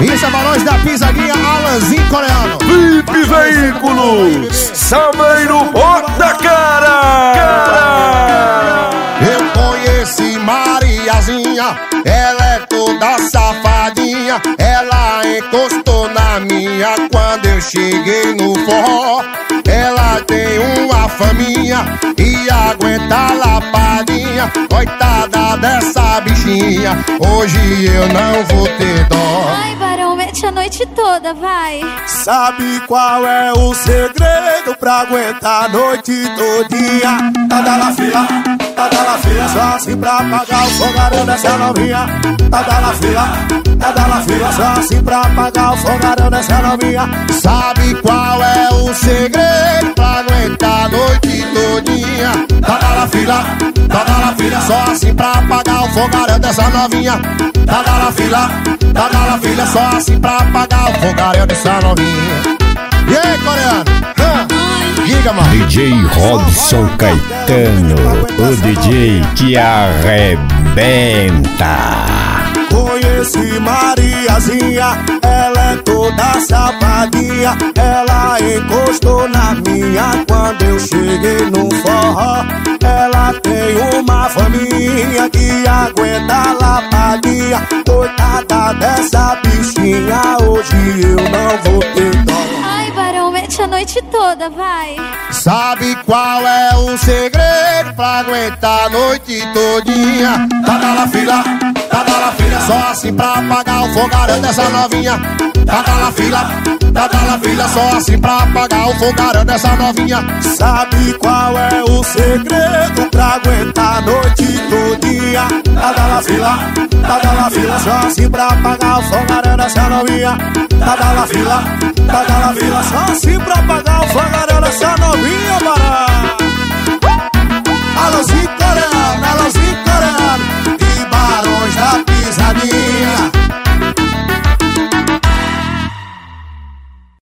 Isso é balões da pisadinha Alanzinho Coreano. VIP Veículos, Sameiro Bota Cara. Eu conheci Mariazinha, ela é toda safadinha. Ela encostou na minha quando eu cheguei no forró. Ela tem uma faminha e aguenta a lapadinha. Coitada dessa bichinha, hoje eu não vou ter dó. Ai, Barão, mete a noite toda, vai. Sabe qual é o segredo pra aguentar a noite todinha? Tá na fila, só assim pra pagar o fogaréu dessa novinha. Tá na fila, só assim pra pagar o fogaréu dessa novinha. Sabe qual é o segredo pra aguentar a noite todinha? Tá na fila, só assim pra pagar o fogaréu dessa novinha. Tá na fila, só assim pra pagar o fogaréu dessa novinha. E aí, coreano? Diga, mano. DJ Robson Caetano, o DJ que arrebenta. Conheci Mariazinha, ela é toda safadinha. Ela encostou na minha quando eu cheguei no forró. Ela tem uma faminha que aguenta a lapadinha. Coitada dessa bichinha, hoje eu não vou ter dó. Ai, Barão, mete a noite toda, vai. Sabe qual é o segredo pra aguentar a noite todinha? Tá na fila, só assim pra pagar o fogaréu dessa novinha. Tá na fila, só assim pra pagar o fogaréu dessa novinha. Sabe qual é o segredo pra aguentar a noite todinha? Tá na fila, só assim pra pagar o fogaréu dessa novinha. Tá na fila, só assim pra pagar o fogaréu dessa novinha, mano.